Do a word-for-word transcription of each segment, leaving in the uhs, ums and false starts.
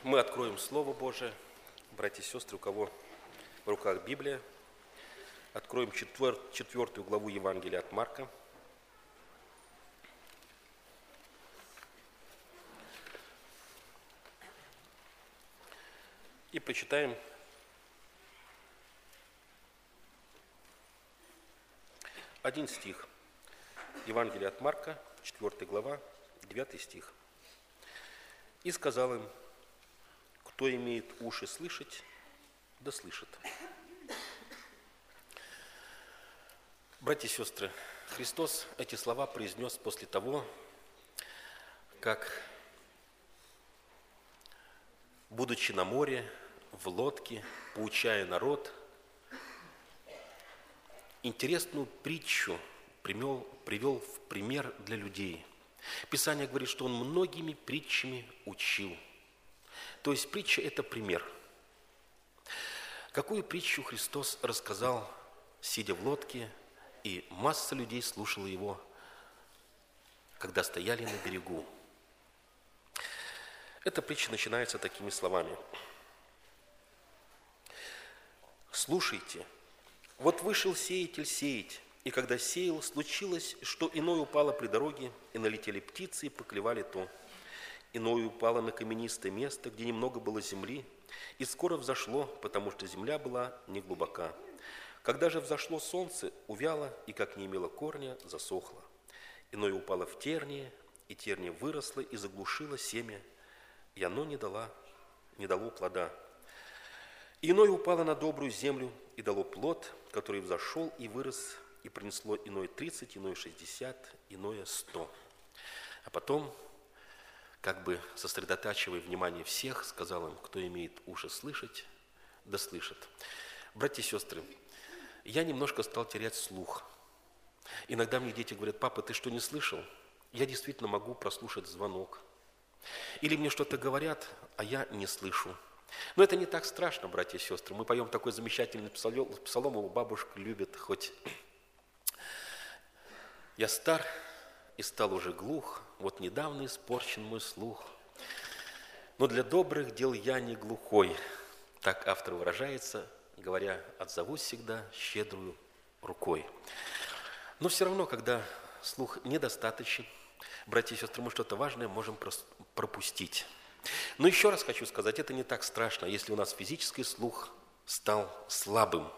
Мы откроем Слово Божие. Братья и сестры, у кого в руках Библия, откроем четвер... четвертую главу Евангелия от Марка. И прочитаем один стих. Евангелие от Марка, четвертая глава, девятый стих. «И сказал им: кто имеет уши слышать, да слышит». Братья и сестры, Христос эти слова произнес после того, как, будучи на море, в лодке, поучая народ, интересную притчу привел, привел в пример для людей. Писание говорит, что Он многими притчами учил. То есть притча – это пример. Какую притчу Христос рассказал, сидя в лодке, и масса людей слушала Его, когда стояли на берегу? Эта притча начинается такими словами. «Слушайте, вот вышел сеятель сеять, и когда сеял, случилось, что иное упало при дороге, и налетели птицы, и поклевали то. Иное упало на каменистое место, где немного было земли, и скоро взошло, потому что земля была неглубока. Когда же взошло солнце, увяло, и, как не имело корня, засохло. Иное упало в тернии, и терния выросла и заглушила семя, и оно не дало, не дало плода. Иное упало на добрую землю и дало плод, который взошел и вырос, и принесло иное тридцать, иное шестьдесят, иное сто». А потом, как бы сосредотачивая внимание всех, сказал им: кто имеет уши слышать, да слышит. Братья и сестры, я немножко стал терять слух. Иногда мне дети говорят: папа, ты что, не слышал? Я действительно могу прослушать звонок. Или мне что-то говорят, а я не слышу. Но это не так страшно, братья и сестры. Мы поем такой замечательный псалом, псалом его бабушка любит, хоть я стар и стал уже глух, вот недавно испорчен мой слух. Но для добрых дел я не глухой. Так автор выражается, говоря: отзовусь всегда щедрую рукой. Но все равно, когда слух недостаточен, братья и сестры, мы что-то важное можем пропустить. Но еще раз хочу сказать, это не так страшно, если у нас физический слух стал слабым.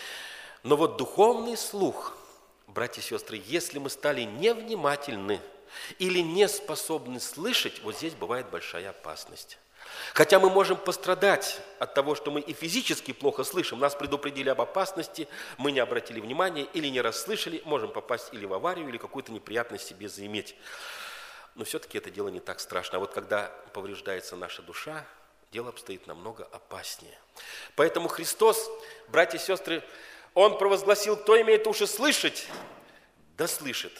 Но вот духовный слух, братья и сестры, если мы стали невнимательны или не способны слышать, вот здесь бывает большая опасность. Хотя мы можем пострадать от того, что мы и физически плохо слышим, нас предупредили об опасности, мы не обратили внимания или не расслышали, можем попасть или в аварию, или какую-то неприятность себе заиметь. Но все-таки это дело не так страшно. А вот когда повреждается наша душа, дело обстоит намного опаснее. Поэтому Христос, братья и сестры, Он провозгласил: кто имеет уши слышать, да слышит.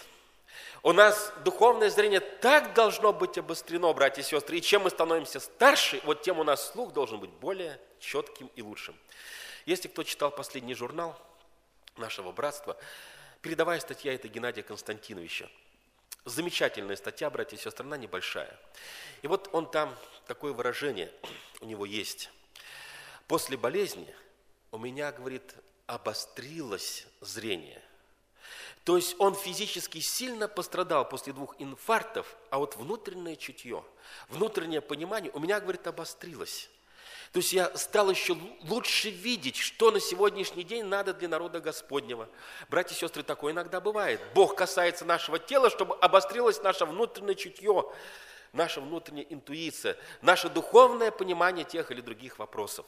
У нас духовное зрение так должно быть обострено, братья и сестры, и чем мы становимся старше, вот тем у нас слух должен быть более четким и лучшим. Если кто читал последний журнал нашего братства, передовая статья – это Геннадия Константиновича. Замечательная статья, братья и сестры, она небольшая. И вот он там, такое выражение у него есть. После болезни у меня, говорит, обострилось зрение. То есть он физически сильно пострадал после двух инфарктов, а вот внутреннее чутье, внутреннее понимание у меня, говорит, обострилось. То есть я стал еще лучше видеть, что на сегодняшний день надо для народа Господнего. Братья и сестры, такое иногда бывает. Бог касается нашего тела, чтобы обострилось наше внутреннее чутье, наша внутренняя интуиция, наше духовное понимание тех или других вопросов.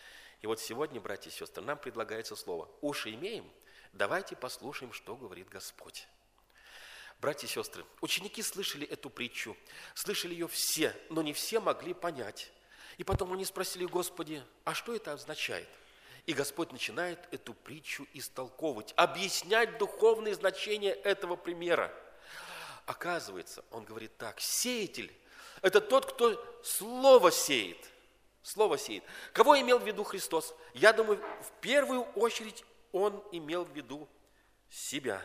И вот сегодня, братья и сестры, нам предлагается слово: уши имеем, давайте послушаем, что говорит Господь. Братья и сестры, ученики слышали эту притчу, слышали ее все, но не все могли понять. И потом они спросили: Господи, а что это означает? И Господь начинает эту притчу истолковывать, объяснять духовное значение этого примера. Оказывается, он говорит так: сеятель – это тот, кто слово сеет. Слово сеет. Кого имел в виду Христос? Я думаю, в первую очередь Он имел в виду себя.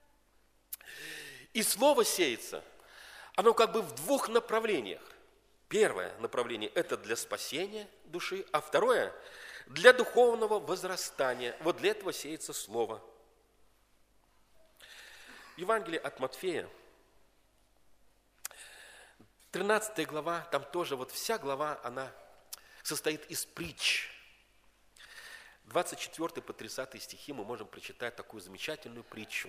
И слово сеется, оно как бы в двух направлениях. Первое направление – это для спасения души, а второе – для духовного возрастания. Вот для этого сеется слово. Евангелие от Матфея, тринадцатая глава, там тоже вот вся глава, она состоит из притч. двадцать четвёртый по тридцатый стихи мы можем прочитать такую замечательную притчу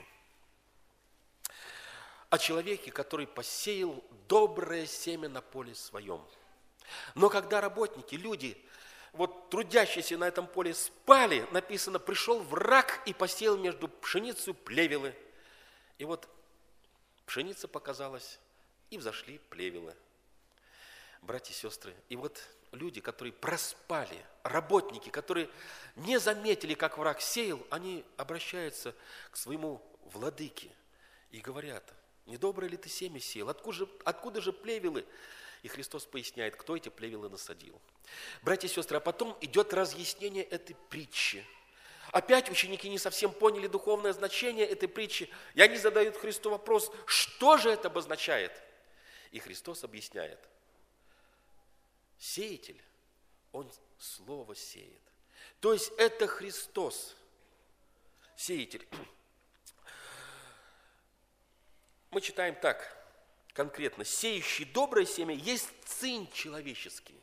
о человеке, который посеял доброе семя на поле своем. Но когда работники, люди, вот трудящиеся на этом поле спали, написано, пришел враг и посеял между пшеницей плевелы. И вот пшеница показалась, и взошли плевелы. Братья и сестры, и вот люди, которые проспали, работники, которые не заметили, как враг сеял, они обращаются к своему владыке и говорят: недоброе ли ты семя сеял? Откуда же, откуда же плевелы? И Христос поясняет, кто эти плевелы насадил. Братья и сестры, а потом идет разъяснение этой притчи. Опять ученики не совсем поняли духовное значение этой притчи, и они задают Христу вопрос, что же это обозначает? И Христос объясняет: сеятель, он слово сеет. То есть это Христос, сеятель. Мы читаем так, конкретно: сеющий доброе семя есть сын человеческий.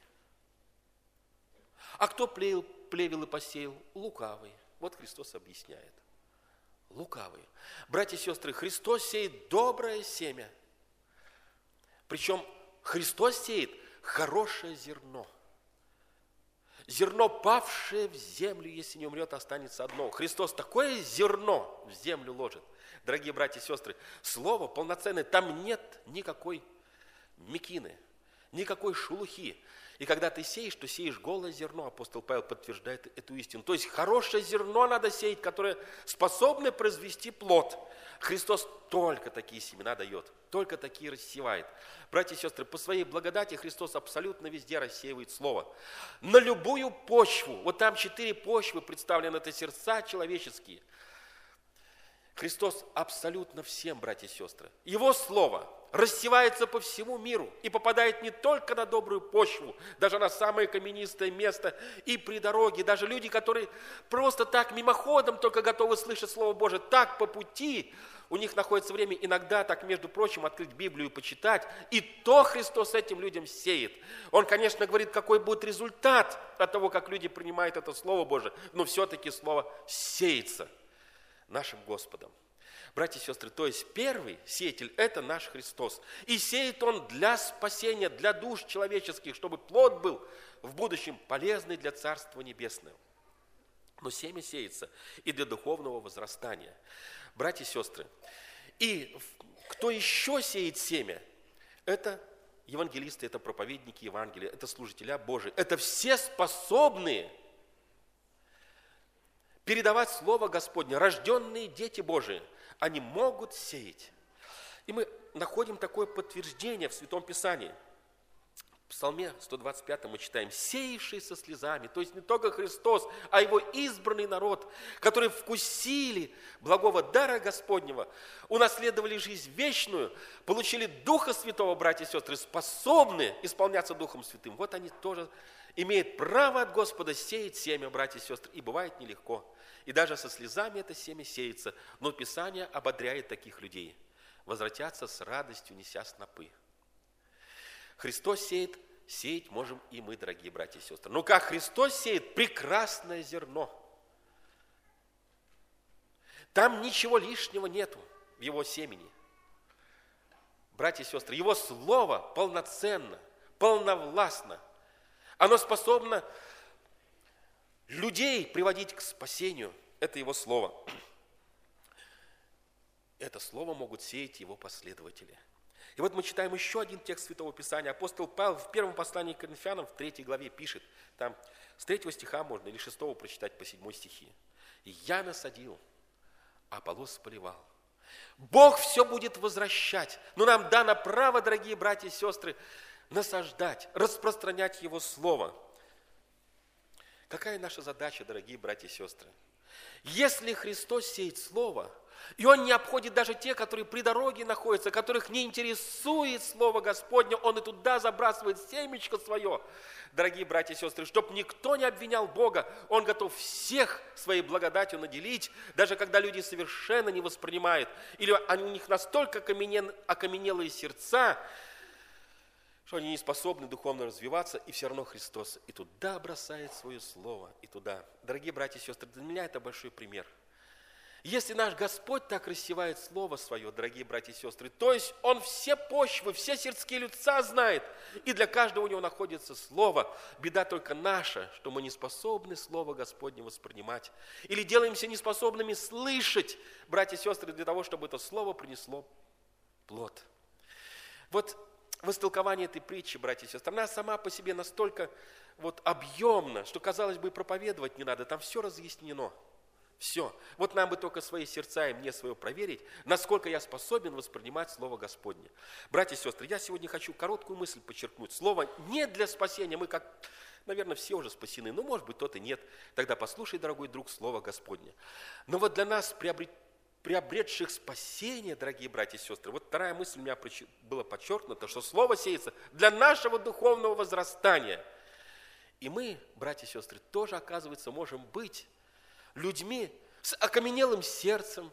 А кто плевел, плевел и посеял? Лукавый. Вот Христос объясняет. Лукавый. Братья и сестры, Христос сеет доброе семя. Причем Христос сеет хорошее зерно. Зерно, павшее в землю, если не умрет, останется одно. Христос такое зерно в землю ложит. Дорогие братья и сестры, слово полноценное, там нет никакой мекины, никакой шелухи. И когда ты сеешь, то сеешь голое зерно. Апостол Павел подтверждает эту истину. То есть хорошее зерно надо сеять, которое способно произвести плод. Христос только такие семена дает, только такие рассевает. Братья и сестры, по своей благодати Христос абсолютно везде рассеивает Слово. На любую почву, вот там четыре почвы представлены, это сердца человеческие. Христос абсолютно всем, братья и сестры. Его Слово рассевается по всему миру и попадает не только на добрую почву, даже на самое каменистое место и при дороге. Даже люди, которые просто так мимоходом только готовы слышать Слово Божие, так по пути, у них находится время иногда так, между прочим, открыть Библию и почитать. И то Христос этим людям сеет. Он, конечно, говорит, какой будет результат от того, как люди принимают это Слово Божие, но все-таки Слово сеется нашим Господом. Братья и сестры, то есть первый сеятель – это наш Христос. И сеет Он для спасения, для душ человеческих, чтобы плод был в будущем полезный для Царства Небесного. Но семя сеется и для духовного возрастания. Братья и сестры, и кто еще сеет семя? Это евангелисты, это проповедники Евангелия, это служители Божии. Это все способные передавать Слово Господне, рожденные дети Божии. Они могут сеять. И мы находим такое подтверждение в Святом Писании. В Псалме сто двадцать пятом мы читаем: «Сеявший со слезами», то есть не только Христос, а Его избранный народ, которые вкусили благого дара Господнего, унаследовали жизнь вечную, получили Духа Святого, братья и сестры, способны исполняться Духом Святым. Вот они тоже имеют право от Господа сеять семя, братья и сестры, и бывает нелегко. И даже со слезами это семя сеется, но Писание ободряет таких людей: возвратятся с радостью, неся снопы. Христос сеет, сеять можем и мы, дорогие братья и сестры. Но как Христос сеет прекрасное зерно, там ничего лишнего нету в Его семени. Братья и сестры, Его Слово полноценно, полновластно. Оно способно людей приводить к спасению. Это Его Слово. Это Слово могут сеять Его последователи. И вот мы читаем еще один текст Святого Писания. Апостол Павел в первом послании к Коринфянам в третьей главе пишет, там с третьего стиха можно или шестого прочитать по седьмой стихи. «Я насадил, а Аполлос поливал. Бог все будет возвращать, но нам дано право, дорогие братья и сестры, насаждать, распространять Его Слово». Какая наша задача, дорогие братья и сестры? Если Христос сеет Слово, И Он не обходит даже те, которые при дороге находятся, которых не интересует Слово Господне. Он и туда забрасывает семечко свое. Дорогие братья и сестры, чтобы никто не обвинял Бога, Он готов всех своей благодатью наделить, даже когда люди совершенно не воспринимают. Или у них настолько окаменелые сердца, что они не способны духовно развиваться, и все равно Христос и туда бросает свое Слово, и туда. Дорогие братья и сестры, для меня это большой пример. Если наш Господь так рассевает Слово Свое, дорогие братья и сестры, то есть Он все почвы, все сердские людца знает, и для каждого у Него находится Слово. Беда только наша, что мы не способны Слово Господне воспринимать, или делаемся неспособными слышать, братья и сестры, для того, чтобы это Слово принесло плод. Вот в истолковании этой притчи, братья и сестры, она сама по себе настолько вот объемна, что, казалось бы, проповедовать не надо, там все разъяснено. Все. Вот нам бы только свои сердца и мне свое проверить, насколько я способен воспринимать Слово Господне. Братья и сестры, я сегодня хочу короткую мысль подчеркнуть. Слово не для спасения. Мы, как, наверное, все уже спасены, но, может быть, кто-то и нет. Тогда послушай, дорогой друг, Слово Господне. Но вот для нас, приобрет, приобретших спасение, дорогие братья и сестры, вот вторая мысль у меня была подчеркнута, что Слово сеется для нашего духовного возрастания. И мы, братья и сестры, тоже, оказывается, можем быть людьми с окаменелым сердцем,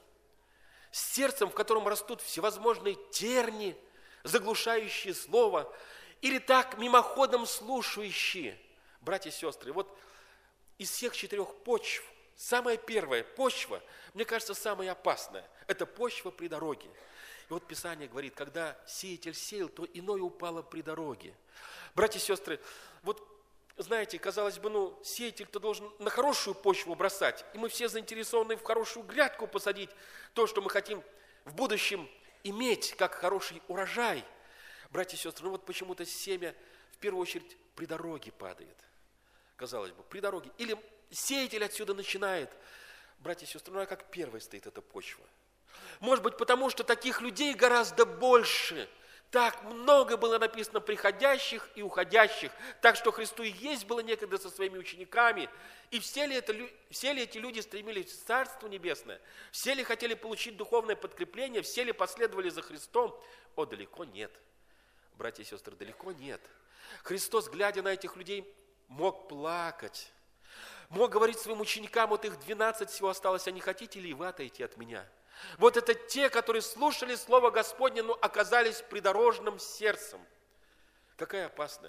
с сердцем, в котором растут всевозможные терни, заглушающие слово, или так мимоходом слушающие. Братья и сестры, вот из всех четырех почв, самая первая почва, мне кажется, самая опасная, это почва при дороге. И вот Писание говорит, когда сеятель сеял, то иное упало при дороге. Братья и сестры, вот знаете, казалось бы, ну, сеятель-то должен на хорошую почву бросать, и мы все заинтересованы в хорошую грядку посадить то, что мы хотим в будущем иметь, как хороший урожай. Братья и сестры, ну вот почему-то семя в первую очередь при дороге падает, казалось бы, при дороге. Или сеятель отсюда начинает. Братья и сестры, ну а как первой стоит эта почва? Может быть, потому что таких людей гораздо больше. Так много было написано приходящих и уходящих, так что Христу и есть было некогда со своими учениками. И все ли, это, все ли эти люди стремились в Царство Небесное? Все ли хотели получить духовное подкрепление? Все ли последовали за Христом? О, далеко нет. Братья и сестры, далеко нет. Христос, глядя на этих людей, мог плакать. Мог говорить своим ученикам, вот их двенадцать всего осталось, а не хотите ли вы отойти от меня? Вот это те, которые слушали Слово Господне, но оказались придорожным сердцем. Какая опасная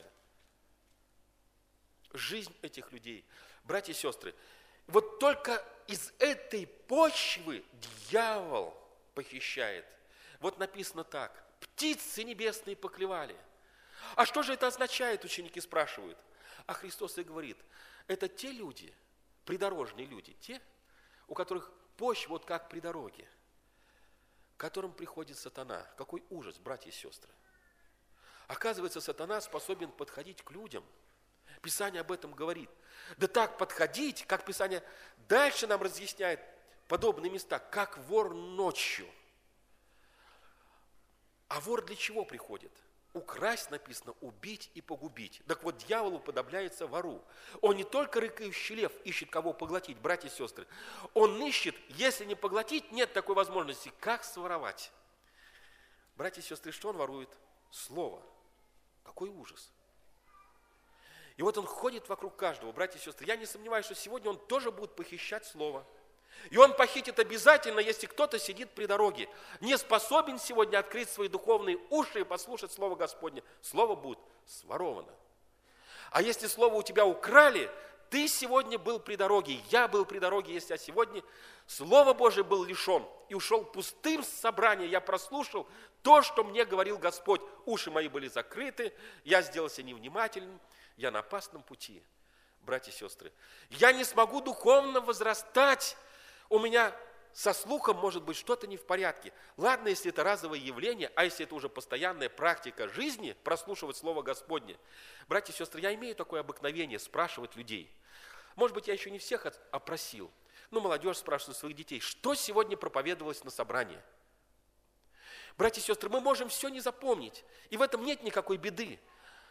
жизнь этих людей. Братья и сестры, вот только из этой почвы дьявол похищает. Вот написано так. Птицы небесные поклевали. А что же это означает, ученики спрашивают. А Христос и говорит, это те люди, придорожные люди, те, у которых почва вот как при дороге, к которым приходит сатана. Какой ужас, братья и сестры. Оказывается, сатана способен подходить к людям. Писание об этом говорит. Да так подходить, как Писание дальше нам разъясняет подобные места, как вор ночью. А вор для чего приходит? Украсть, написано, убить и погубить. Так вот, дьявол уподобляется вору. Он не только рыкающий лев ищет, кого поглотить, братья и сестры. Он ищет, если не поглотить, нет такой возможности, как своровать. Братья и сестры, что он ворует? Слово. Какой ужас. И вот он ходит вокруг каждого, братья и сестры. Я не сомневаюсь, что сегодня он тоже будет похищать слово. И он похитит обязательно, если кто-то сидит при дороге, не способен сегодня открыть свои духовные уши и послушать Слово Господне. Слово будет своровано. А если Слово у тебя украли, ты сегодня был при дороге, я был при дороге, если я сегодня Слово Божие был лишен и ушел пустым с собрания, я прослушал то, что мне говорил Господь. Уши мои были закрыты, я сделался невнимательным, я на опасном пути. Братья и сестры, я не смогу духовно возрастать. У меня со слухом может быть что-то не в порядке. Ладно, если это разовое явление, а если это уже постоянная практика жизни, прослушивать Слово Господне. Братья и сестры, я имею такое обыкновение спрашивать людей. Может быть, я еще не всех опросил. Ну, молодежь спрашивает своих детей, что сегодня проповедовалось на собрании? Братья и сестры, мы можем все не запомнить, и в этом нет никакой беды.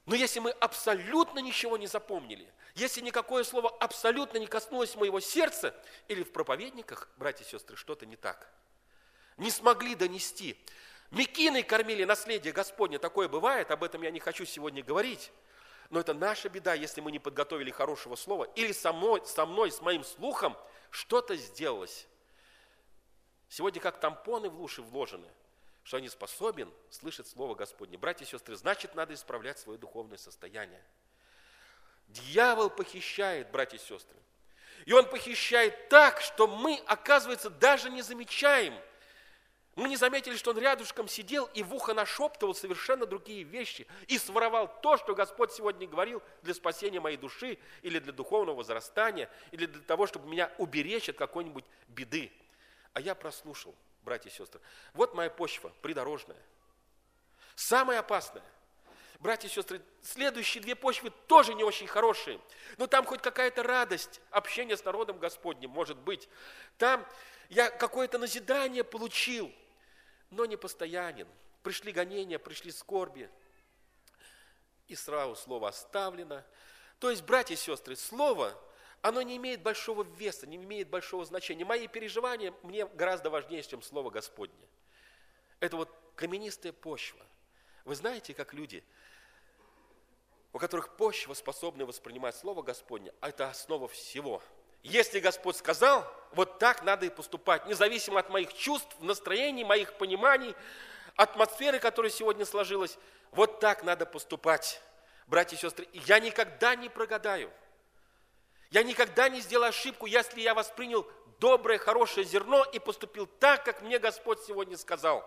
Но если мы абсолютно ничего не запомнили, если никакое слово абсолютно не коснулось моего сердца, или в проповедниках, братья и сестры, что-то не так, не смогли донести. Мекиной кормили наследие Господне, такое бывает, об этом я не хочу сегодня говорить. Но это наша беда, если мы не подготовили хорошего слова, или со мной, со мной, с моим слухом что-то сделалось. Сегодня как тампоны в уши вложены, что они способен слышать Слово Господне. Братья и сестры, значит, надо исправлять свое духовное состояние. Дьявол похищает, братья и сестры. И он похищает так, что мы, оказывается, даже не замечаем. Мы не заметили, что он рядышком сидел и в ухо нашептывал совершенно другие вещи и своровал то, что Господь сегодня говорил для спасения моей души или для духовного возрастания, или для того, чтобы меня уберечь от какой-нибудь беды. А я прослушал, братья и сестры. Вот моя почва придорожная. Самая опасная. Братья и сестры, следующие две почвы тоже не очень хорошие. Но там хоть какая-то радость, общение с народом Господним, может быть. Там я какое-то назидание получил, но не постоянен. Пришли гонения, пришли скорби. И сразу слово оставлено. То есть, братья и сестры, слово, оно не имеет большого веса, не имеет большого значения. Мои переживания мне гораздо важнее, чем слово Господне. Это вот каменистая почва. Вы знаете, как люди, у которых почва способна воспринимать Слово Господне, а это основа всего. Если Господь сказал, вот так надо и поступать, независимо от моих чувств, настроений, моих пониманий, атмосферы, которая сегодня сложилась, вот так надо поступать. Братья и сестры, я никогда не прогадаю. Я никогда не сделаю ошибку, если я воспринял доброе, хорошее зерно и поступил так, как мне Господь сегодня сказал.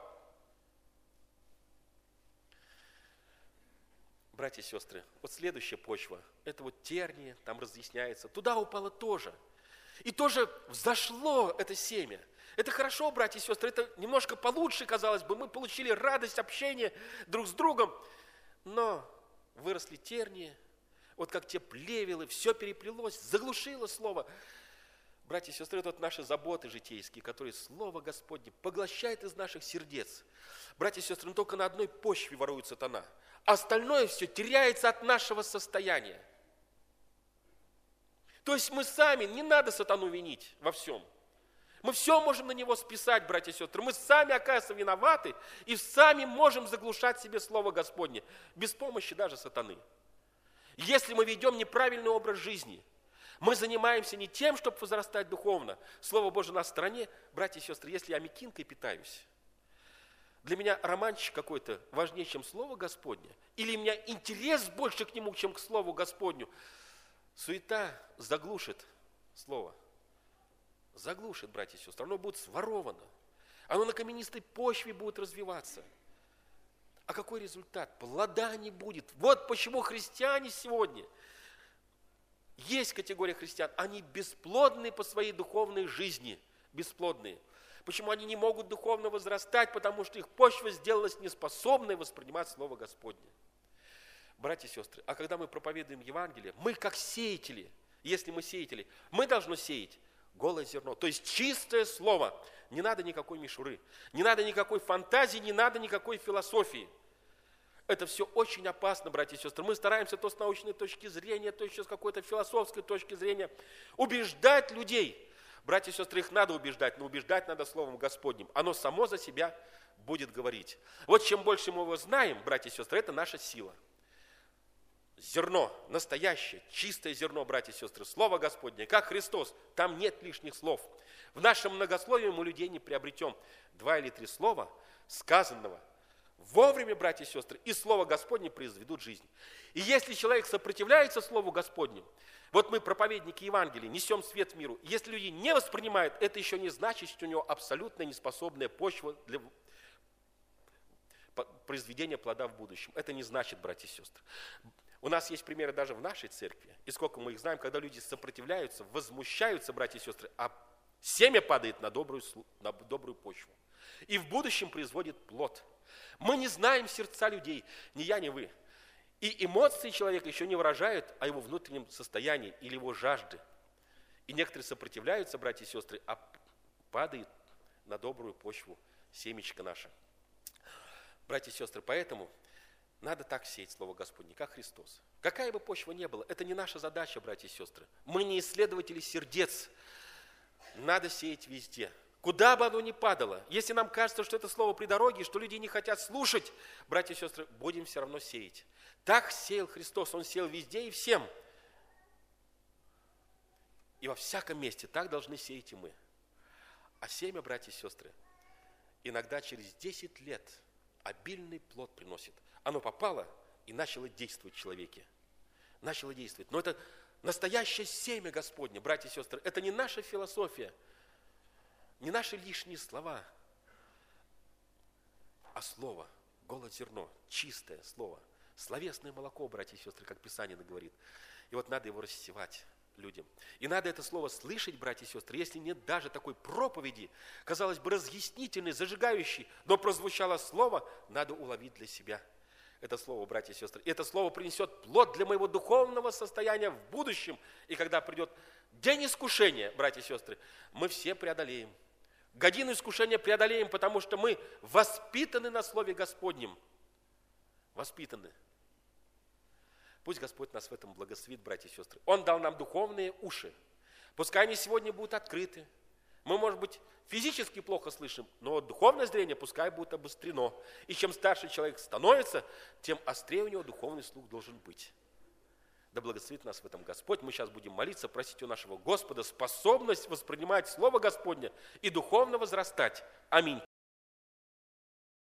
Братья и сестры, вот следующая почва, это вот тернии, там разъясняется, туда упало тоже. И тоже взошло это семя. Это хорошо, братья и сестры, это немножко получше, казалось бы, мы получили радость общения друг с другом, но выросли тернии, вот как те плевелы, все переплелось, заглушило слово. Братья и сестры, это вот наши заботы житейские, которые Слово Господне поглощает из наших сердец. Братья и сестры, ну только на одной почве ворует сатана. Остальное все теряется от нашего состояния. То есть мы сами, не надо сатану винить во всем. Мы все можем на него списать, братья и сестры. Мы сами, оказывается, виноваты и сами можем заглушать себе Слово Господне, без помощи даже сатаны. Если мы ведем неправильный образ жизни, мы занимаемся не тем, чтобы возрастать духовно. Слово Божие на стороне, братья и сестры, если я мекинкой питаюсь, для меня романчик какой-то важнее, чем Слово Господне, или у меня интерес больше к нему, чем к Слову Господню, суета заглушит Слово. Заглушит, братья и сестры. Оно будет своровано. Оно на каменистой почве будет развиваться. А какой результат? Плода не будет. Вот почему христиане сегодня, есть категория христиан, они бесплодны по своей духовной жизни. Бесплодные. Почему они не могут духовно возрастать? Потому что их почва сделалась неспособной воспринимать Слово Господне. Братья и сестры, а когда мы проповедуем Евангелие, мы как сеятели, если мы сеятели, мы должны сеять голое зерно, то есть чистое слово. Не надо никакой мишуры, не надо никакой фантазии, не надо никакой философии. Это все очень опасно, братья и сестры. Мы стараемся то с научной точки зрения, то еще с какой-то философской точки зрения убеждать людей. Братья и сестры, их надо убеждать, но убеждать надо Словом Господним. Оно само за себя будет говорить. Вот чем больше мы его знаем, братья и сестры, это наша сила. Зерно, настоящее, чистое зерно, братья и сестры, Слово Господне, как Христос, там нет лишних слов. В нашем многословии мы людей не приобретем. Два или три слова, сказанного вовремя, братья и сестры, и Слово Господне произведут жизнь. И если человек сопротивляется Слову Господнему, вот мы, проповедники Евангелия, несем свет миру. Если люди не воспринимают, это еще не значит, что у него абсолютно неспособная почва для произведения плода в будущем. Это не значит, братья и сестры. У нас есть примеры даже в нашей церкви, и сколько мы их знаем, когда люди сопротивляются, возмущаются, братья и сестры, а семя падает на добрую, на добрую почву. И в будущем производит плод. Мы не знаем сердца людей, ни я, ни вы. И эмоции человека еще не выражают о его внутреннем состоянии или его жажды. И некоторые сопротивляются, братья и сестры, а падает на добрую почву семечко наше. Братья и сестры, поэтому Надо так сеять Слово Господне, как Христос. Какая бы почва ни была, это не наша задача, братья и сестры. Мы не исследователи сердец. Надо сеять везде. Куда бы оно ни падало. Если нам кажется, что это слово при дороге, что люди не хотят слушать, братья и сестры, будем все равно сеять. Так сеял Христос. Он сеял везде и всем. И во всяком месте так должны сеять и мы. А семя, братья и сестры, иногда через десять лет обильный плод приносит. Оно попало и начало действовать в человеке. Начало действовать. Но это настоящее семя Господне, братья и сестры. Это не наша философия, не наши лишние слова, а слово, голод зерно, чистое слово, словесное молоко, братья и сестры, как Писание говорит. И вот надо его рассевать людям. И надо это слово слышать, братья и сестры, если нет даже такой проповеди, казалось бы, разъяснительной, зажигающей, но прозвучало слово, надо уловить для себя это слово, братья и сестры. И это слово принесет плод для моего духовного состояния в будущем. И когда придет день искушения, братья и сестры, мы все преодолеем. Годину искушения преодолеем, потому что мы воспитаны на Слове Господнем. Воспитаны. Пусть Господь нас в этом благословит, братья и сестры. Он дал нам духовные уши. Пускай они сегодня будут открыты. Мы, может быть, физически плохо слышим, но духовное зрение пускай будет обострено. И чем старше человек становится, тем острее у него духовный слух должен быть. Да благословит нас в этом Господь. Мы сейчас будем молиться, просить у нашего Господа способность воспринимать Слово Господне и духовно возрастать. Аминь.